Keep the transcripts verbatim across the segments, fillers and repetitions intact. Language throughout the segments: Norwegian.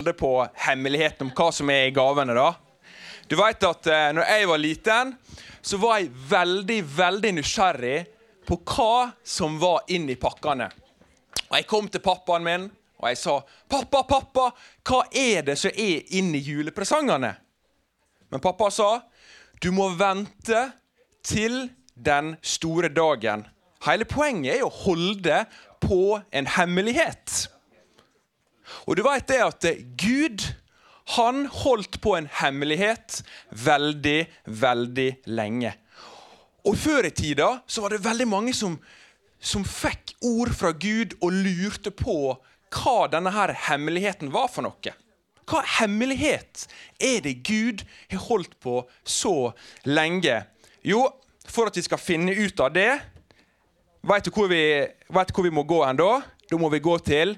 på hemmeligheten om hva som er i gavene da. Du vet at eh, når jeg var liten, så var jeg veldig, veldig nysgjerrig på hva som var inne i pakkene. Og jeg kom til pappaen min, og jeg sa, «Pappa, pappa, hva er det som er inne i julepresangene?» Men pappa sa, «Du må vente til den store dagen.» Hele poenget er å holde på en hemmelighet. Og du vet det at Gud, han holdt på en hemmelighet veldig, veldig lenge. Og før i tida så var det veldig mange som, som fikk ord fra Gud og lurte på hva denne her hemmeligheten var for noe. Hva hemmelighet er det Gud har holdt på så lenge? Jo, for at vi skal finne ut av det, vet du hvor vi, vet du hvor vi må gå hen da? Da må vi gå til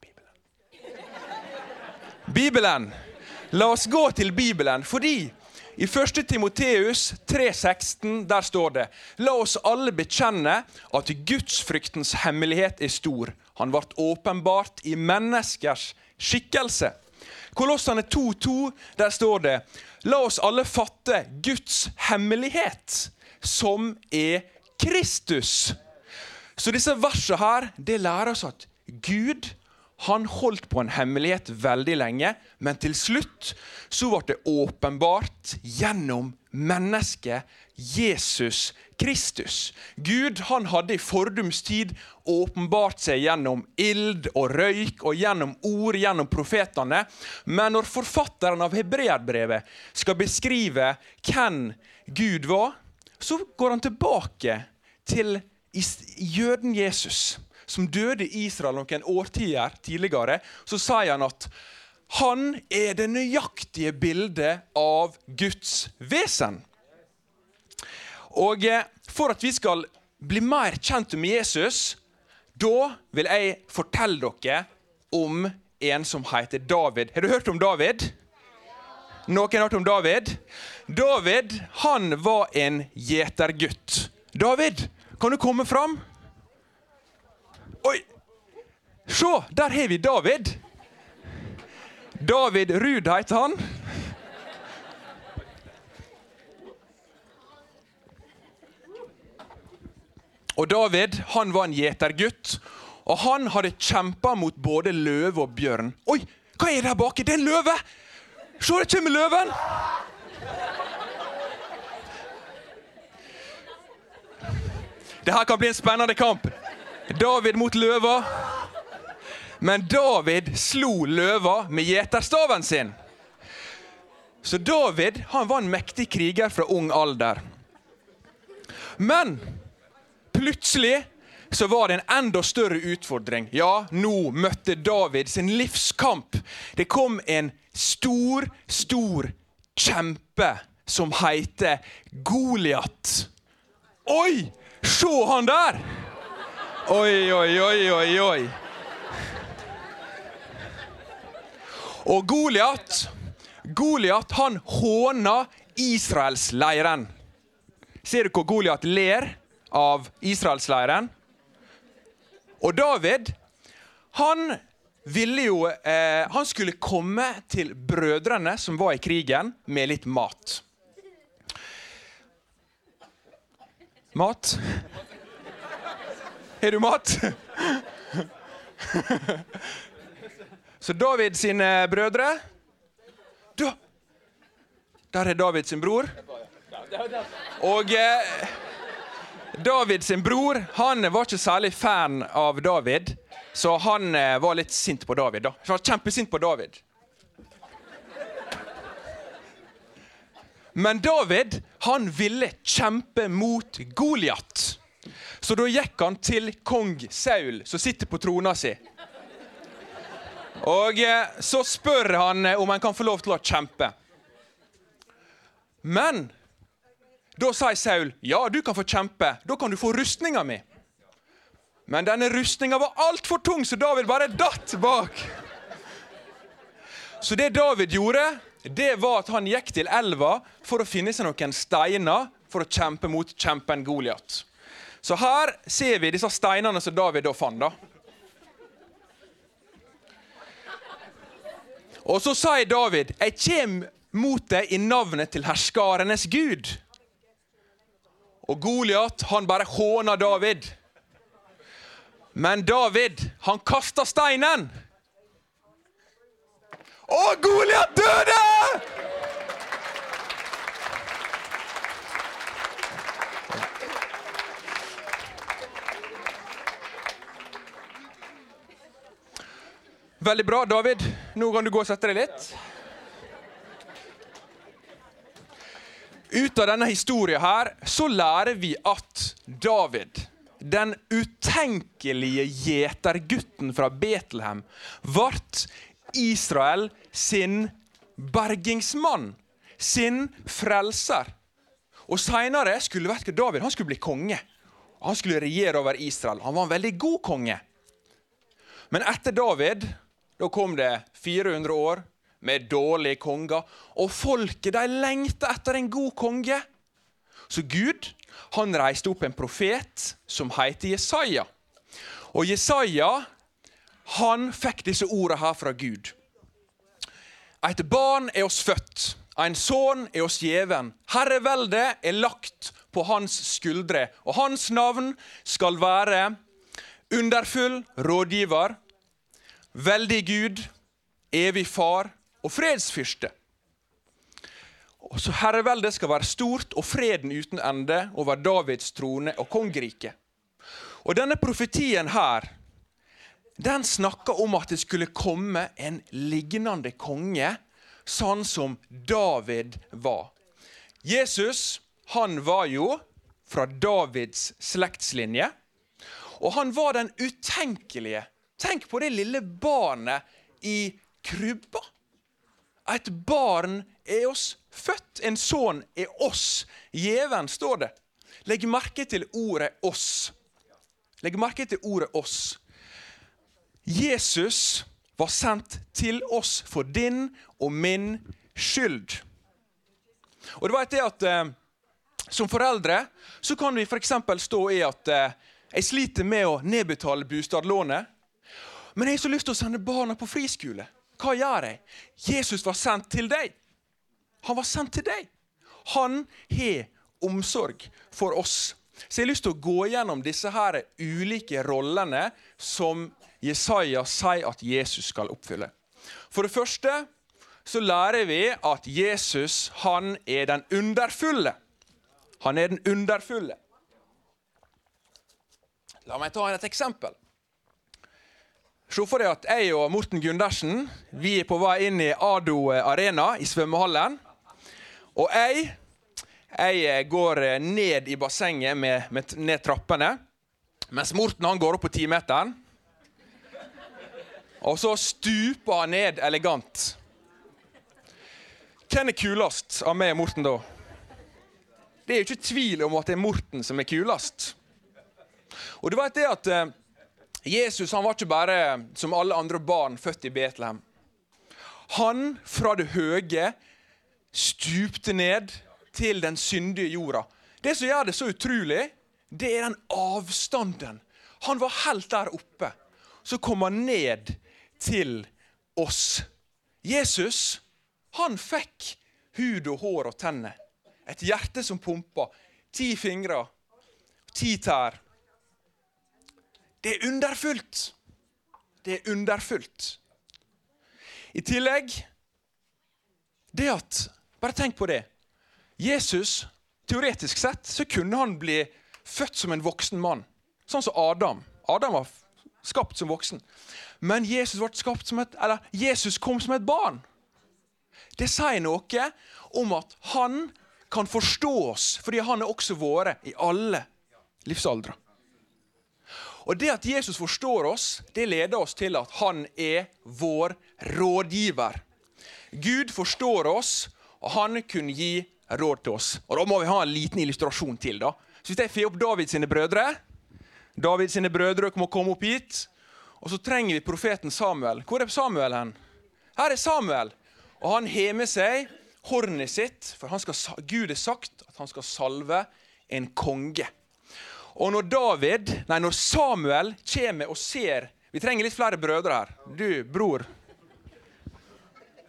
Bibelen. La oss gå til Bibelen, fordi i første Timoteus tre seksten, der står det, «La oss alle bekjenne at Gudsfryktens hemmelighet er stor. Han ble åpenbart i menneskers skikkelse.» Kolossene to to, der står det, «La oss alle fatte Guds hemmelighet, som er Kristus.» Så disse versene her, det lærer oss at Gud, han holdt på en hemmelighet veldig lenge, men til slutt så var det åpenbart gjennom mennesket Jesus Kristus. Gud, han hadde i fordums tid åpenbart seg gjennom ild og røyk og gjennom ord, gjennom profetene. Men når forfatteren av Hebreerbrevet skal beskrive hvem Gud var, så går han tilbake til jøden Jesus, som døde i Israel noen årtier tidligere, så sier han at han er det nøyaktige bildet av Guds vesen. Og for at vi skal bli mer kjent med Jesus, da vil jeg fortelle dere om en som heter David. Har du hørt om David? Noen har hørt om David? David, han var en gjetergutt. David, kan du komme fram? Oi, se, der har vi David. David Rud heter han. Og David, han var en gjetergutt, og han hadde kjempet mot både løve og bjørn. Oi, hva er det her bak? Det er en løve! Se, det kommer løven! Det her kan bli en spennende kamp. David mot løva. Men David slo løva med gjeterstaven sin. Så David, han var en mektig kriger fra ung alder. Men plutselig så var det en enda større utfordring. Ja, nå møtte David sin livskamp. Det kom en stor, stor kjempe som heter Goliat. Oi, se han der! Oi, oi, oi, oi, oi. Og Goliat, Goliat, han håna Israels leiren. Ser du hvor Goliat ler av Israels leiren? Og David, han ville jo, eh, han skulle komme til brødrene som var i krigen med litt mat. Mat? Har du mat? Så David sine brødre, da, der er David sin bror. Og eh, David sin bror, han var ikke særlig fan av David, så han eh, var litt sint på David da. Han var kjempesint på David. Men David, han ville kjempe mot Goliat. Så da gikk han til kong Saul, som sitter på trona si. Og eh, så spør han om han kan få lov til å kjempe. Men da sier Saul, ja, du kan få kjempe, da kan du få rustninga mi. Men denne rustninga var alt for tung, så David bare datt bak. Så det David gjorde, det var at han gikk til elva for å finne seg noen steiner for å kjempe mot kjempen Goliat. Så her ser vi disse steinene som David da fant da. Og så sa David, jeg kommer mot deg i navnet til herskarenes Gud. Og Goliat, han bare håner David. Men David, han kastet steinen. Og Goliat døde! Veldig bra, David. Nå kan du gå og sette deg litt. Ut av denne historien her, så lærer vi at David, den utenkelige gjetergutten fra Betlehem, vart Israel sin bergingsmann, sin frelser. Og senere skulle vet du, David, han skulle bli konge. Han skulle regjere over Israel. Han var en veldig god konge. Men etter David, da kom det fire hundre år med dårlige konger, og folket de lengte etter en god konge. Så Gud, han reiste opp en profet som heter Jesaja. Og Jesaja, han fikk disse ordene her fra Gud. Et barn er oss født, en son er oss gjeven. Herrevelde er lagt på hans skuldre, og hans navn skal være underfull rådgiver, veldig Gud, evig far og fredsfyrste. Og så herreveldet skal være stort og freden uten ende over Davids trone og kongerike. Og denne profetien her, den snakker om at det skulle komme en lignende konge, sånn som David var. Jesus, han var jo fra Davids slektslinje, og han var den utenkelige. Tenk på det lille barnet i krybba. Et barn er oss født, en son er oss. Gjeven står det. Legg merke til ordet oss. Legg merke til ordet oss. Jesus var sendt til oss for din og min skyld. Og det var det at eh, som foreldre så kan vi for eksempel stå i at eh, jeg sliter med å nedbetale bostadlånet, men jeg har så lyst til å sende barna på friskole. Hva gjør jeg? Jesus var sendt til deg. Han var sendt til deg. Han har omsorg for oss. Så jeg har lyst til å gå gjennom disse her ulike rollene som Jesaja sier at Jesus skal oppfylle. For det første så lærer vi at Jesus, han er den underfulle. Han er den underfulle. La meg ta et eksempel. Se for deg at jeg og Morten Gundersen, vi er på vei inn i Ado Arena i svømmehallen. Og jeg, jeg går ned i bassenget med, med ned trappene, mens Morten han går opp på ti-meteren. Og så stuper han ned elegant. Hvem er kulest av meg og Morten da? Det er jo ikke tvil om at det er Morten som er kulest. Og du vet det at Jesus, han var ikke bare som alle andre barn født i Betlehem. Han fra det høye stupte ned til den syndige jorda. Det som gjør det så utrolig, det er den avstanden. Han var helt der oppe. Så kom han ned til oss. Jesus, han fikk hud og hår og tenner. Et hjerte som pumper. Ti fingre, ti tær. Det er underfullt. Det er underfullt. I tillegg, det at, bare tenk på det, Jesus, teoretisk sett, så kunne han bli født som en voksen mann. Sånn som Adam. Adam var skapt som voksen. Men Jesus var skapt som et, eller Jesus kom som et barn. Det sier noe om at han kan forstå oss, fordi han er også våre i alle livsaldre. Og det at Jesus forstår oss, det leder oss til at han er vår rådgiver. Gud forstår oss, og han kunne gi råd til oss. Og da må vi ha en liten illustrasjon til da. Så hvis jeg får opp David sine brødre, David sine brødre må komme opp hit, og så trenger vi profeten Samuel. Hvor er Samuel hen? Her er Samuel, og han har med seg hornet sitt, for han skal, Gud har sagt at han skal salve en konge. Og når David, nei, når Samuel kommer og ser, vi trenger litt flere brødre her. Du, bror.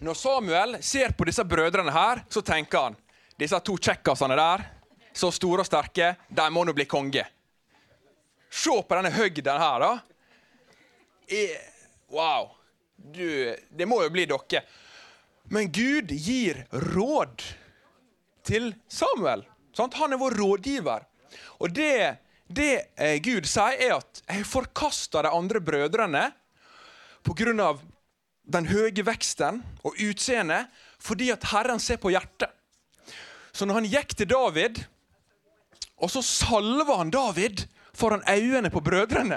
Når Samuel ser på disse brødrene her, så tenker han, disse to tjekkasene der, så store og sterke, de må nå bli konge. Se på denne høgden her da. I, wow, du, det må jo bli dere. Men Gud gir råd til Samuel. Sant? Han er vår rådgiver. Og det, det eh, Gud sier er at jeg forkaster de andre brødrene på grunn av den høye veksten og utseendet, fordi at Herren ser på hjertet. Så når han gikk til David, og så salva han David foran øynene på brødrene.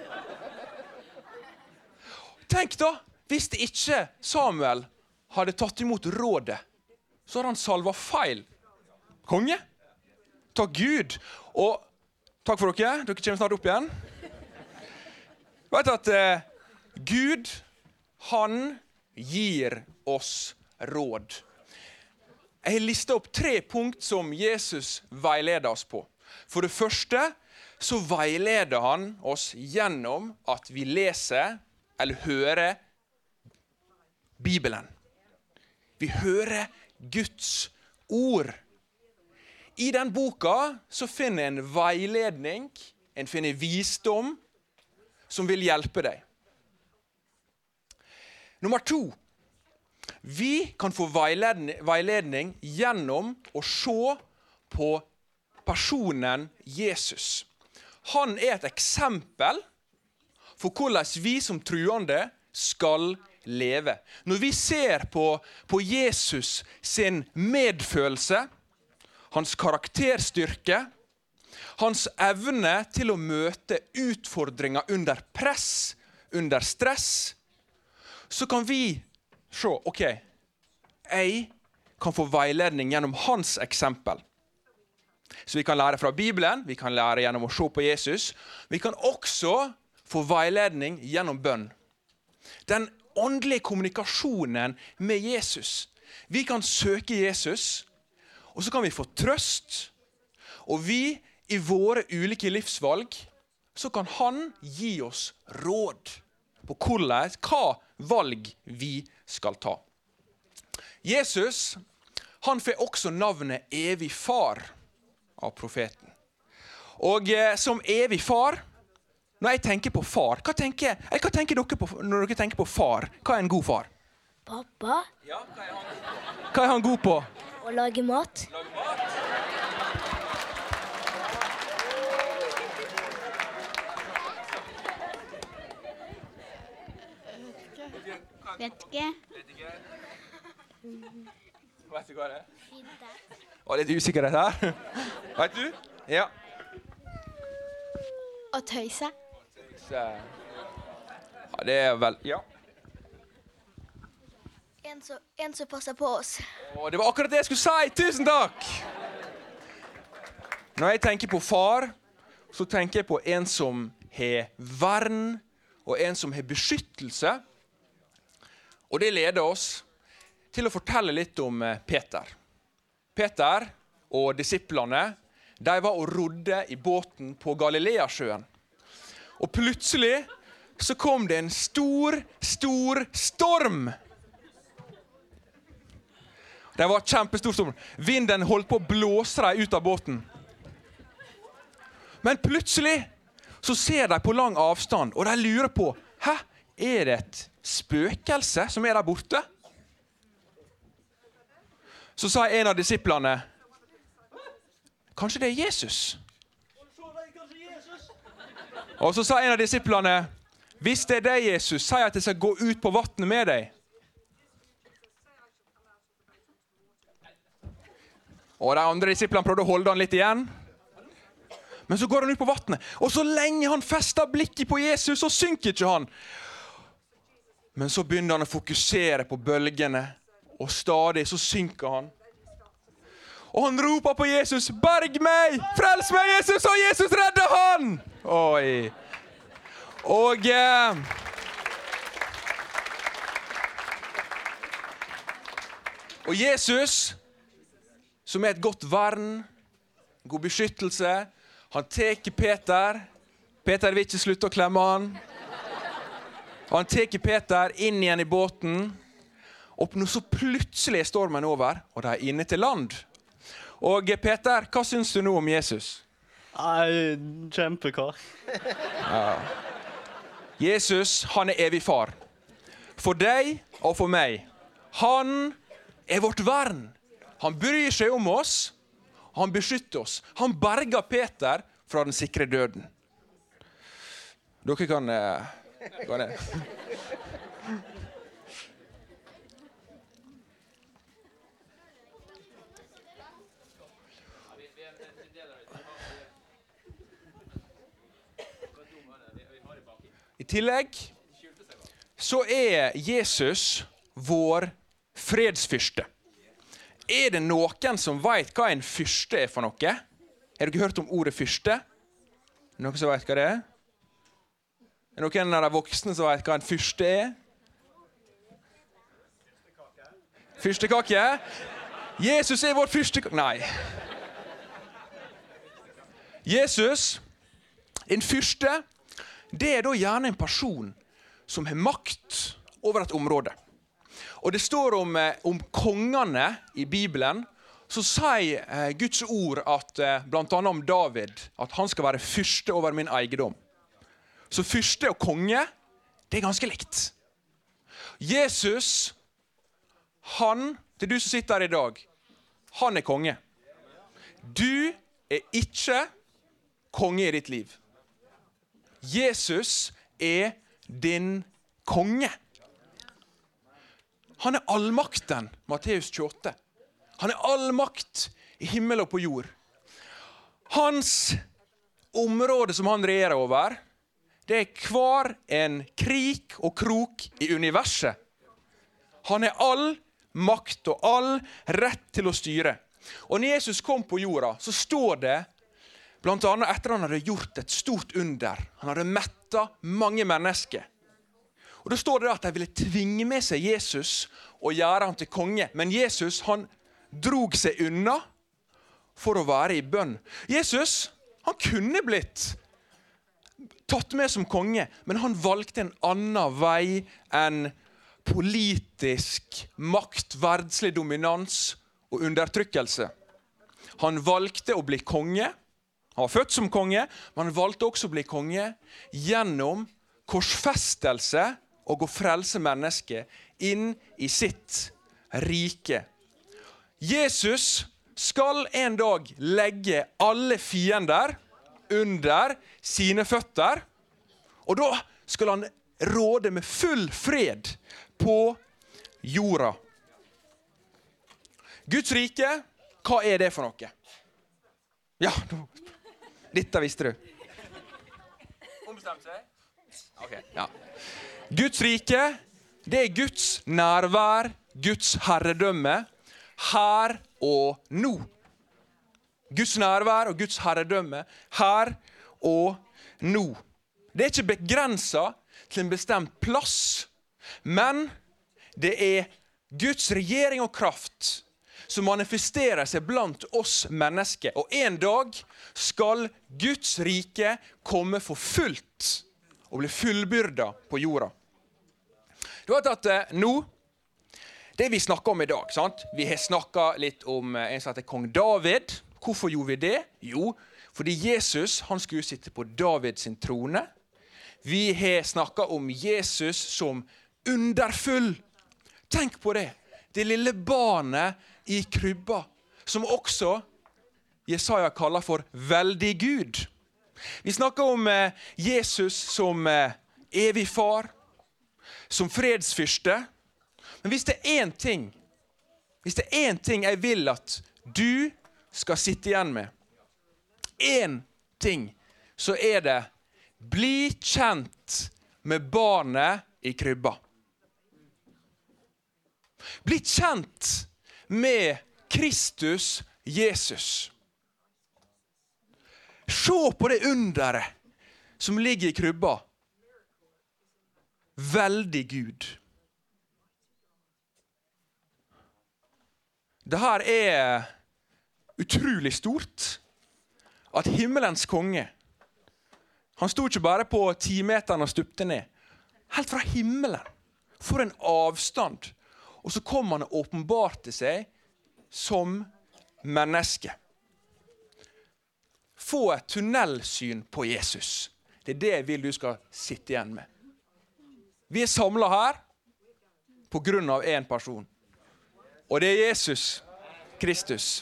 Tenk da, hvis det ikke Samuel hadde tatt imot rådet, så hadde han salva feil. Konge, takk Gud, og takk for dere, dere kommer snart opp igjen. Vet du at eh, Gud, han gir oss råd. Jeg har listet opp tre punkt som Jesus veileder oss på. For det første så veileder han oss gjennom at vi leser eller hører Bibelen. Vi hører Guds ord. I den boka så finner en veiledning, en finner visdom som vil hjelpe deg. Nummer to. Vi kan få veiledning, veiledning gjennom å se på personen Jesus. Han er et eksempel for hvordan vi som truende skal leve. Når vi ser på, på Jesus sin medfølelse, hans karakterstyrke, hans evne til å møte utfordringer under press, under stress, så kan vi se, ok, jeg kan få veiledning gjennom hans eksempel. Så vi kan lære fra Bibelen, vi kan lære gjennom å se på Jesus. Vi kan også få veiledning gjennom bønn. Den åndelige kommunikasjonen med Jesus. Vi kan søke Jesus, og så kan vi få trøst. Og vi, i våre ulike livsvalg, så kan han gi oss råd på hvordan, hva valg vi skal ta. Jesus, han får også navnet evig far av profeten. Og eh, som evig far, når jeg tenker på far, hva tenker, eh, hva tenker dere på når dere tenker på far? Hva er en god far? Pappa. Ja, hva er han god på? Hva er han god på? Å lage mat. Lage mat? Vet ikke. Vet ikke. Vet du hva det er? Å, litt usikkerhet her. Vet du? Ja. Å tøyse. Ja, det er vel, ja. En som, en som passer på oss. Å, det var akkurat det jeg skulle si. Tusen takk! Når jeg tenker på far, så tenker jeg på en som har vern, og en som har beskyttelse. Og det leder oss til å fortelle litt om Peter. Peter og disiplene, de var og rodde i båten på Galileasjøen. Og plutselig så kom det en stor, stor storm. Det var kjempestor storm. Vinden holdt på å blåse dem ut av båten. Men plutselig så ser de på lang avstand, og de lurer på, hæ, er det et spøkelse som er der borte? Så sa en av disiplene, kanskje det er Jesus? Og så sa en av disiplene, hvis det er deg, Jesus, si at jeg skal gå ut på vannet med deg. Og de andre disiplene prøvde å holde han litt igjen. Men så går han ut på vannet. Og så lenge han fester blikket på Jesus, så synker ikke han. Men så begynner han å fokusere på bølgene, og stadig så synker han. Og han roper på Jesus, berg meg, frels meg Jesus, og Jesus redder han! Oi. Og eh, og Jesus, som er et godt vern, god beskyttelse, han teker Peter. Peter vil ikke slutte å klemme han. Og han teker Peter inn igjen i båten. og nå så plutselig er stormen over, og de er inne til land. Og Peter, hva synes du nå om Jesus? Nei, kjempekar. Ja. Jesus, han er evig far. For deg og for meg. Han er vårt vern. Han bryr seg om oss. Han beskytter oss. Han berger Peter fra den sikre døden. Dere kan uh, gå ned. I tillegg så er Jesus vår fredsfyrste. Er det noen som vet hva en fyrste er for noe? Har dere hørt om ordet fyrste? Noen som vet hva det er? Er det noen av de voksne som vet hva en fyrste er? Fyrstekake? Jesus er vår fyrstekake. Nei. Jesus, en fyrste, det er da gjerne en person som har makt over et område. Og det står om, om kongene i Bibelen, så sier eh, Guds ord at, eh, blant annet om David, at han skal være fyrste over min eiendom. Så fyrste og konge, det er ganske likt. Jesus, han, det er du som sitter her i dag, han er konge. Du er ikke konge i ditt liv. Jesus er din konge. Han er allmakten, Matteus tjueåtte. Han er allmakt i himmel og på jord. Hans område som han regjerer over, det er hver en krik og krok i universet. Han er all makt og all rett til å styre. Og når Jesus kom på jorda, så står det blant annet etter han hadde gjort et stort under. Han hadde mettet mange mennesker. Og da står det at de ville tvinge med seg Jesus og gjøre han til konge. Men Jesus, han drog seg unna for å være i bønn. Jesus, han kunne blitt tatt med som konge, men han valgte en annen vei enn politisk makt, verdslig dominans og undertrykkelse. Han valgte å bli konge. Han var født som konge, men han valgte også å bli konge gjennom korsfestelse og å frelse mennesket inn i sitt rike. Jesus skal en dag legge alle fiender under sine føtter, og da skal han råde med full fred på jorda. Guds rike, hva er det for noe? Ja, dette visste du. Ombestemt seg? Ok, ja. Guds rike, det er Guds nærvær, Guds herredømme, her og nå. Guds nærvær og Guds herredømme, her og nå. Det er ikke begrenset til en bestemt plass, men det er Guds regjering og kraft som manifesterer seg blant oss mennesker. Og en dag skal Guds rike komme for fullt og bli fullbyrda på jorda. Du vet at eh, nå, det vi snakker om i dag, sant? Vi har snakket litt om eh, en som heter kong David. Hvorfor gjorde vi det? Jo, fordi Jesus, han skulle sitte på Davids sin trone. Vi har snakket om Jesus som underfull. Tenk på det. Det lille barnet i krybba, som også Jesaja kaller for veldig Gud. Vi snakker om eh, Jesus som eh, evig far, som fredsfyrste. Men hvis det er en ting, hvis det er en ting jeg vil at du skal sitte igjen med, en ting, så er det bli kjent med barnet i krybba. Bli kjent med Kristus Jesus. Se på det underet som ligger i krybba. Veldig Gud. Det her er utrolig stort at himmelens konge, han stod ikke bare på ti meteren og stupte ned. Helt fra himmelen. For en avstand. Og så kom han og åpenbarte seg som menneske. Få et tunnelsyn på Jesus. Det er det jeg vil du skal sitte igjen med. Vi er samlet her på grunn av en person. Og det er Jesus Kristus.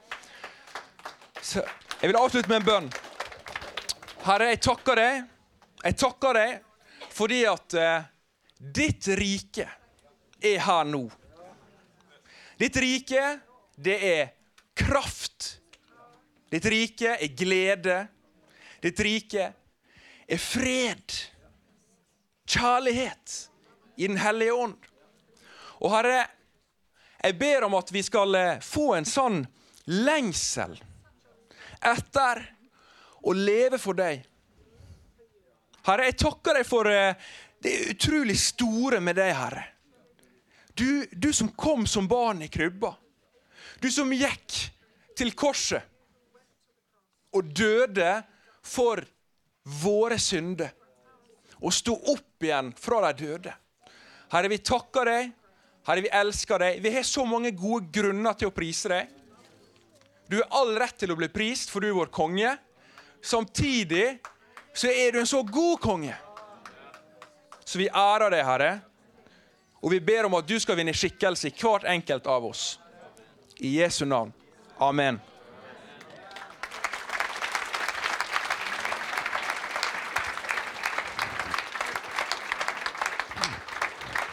Så jeg vil avslutte med en bønn. Herre, jeg takker deg. Jeg takker deg fordi at eh, ditt rike er her nå. Ditt rike, det er kraft. Ditt rike er glede. Ditt rike er fred. Kjærlighet i den hellige ånd. Og Herre, jeg ber om at vi skal få en sånn lengsel etter å leve for deg. Herre, jeg takker deg for det utrolig store med deg, Herre. Du, du som kom som barn i krybba. Du som gikk til korset og døde for våre synder og stod opp igjen fra de døde. Herre, vi takker deg. Herre, vi elsker deg. Vi har så mange gode grunner til å prise deg. Du har all rett til å bli prist, for du er vår konge. Samtidig så er du en så god konge. Så vi ærer deg, Herre. Og vi ber om at du skal vinne skikkelse i hvert enkelt av oss. I Jesu navn. Amen.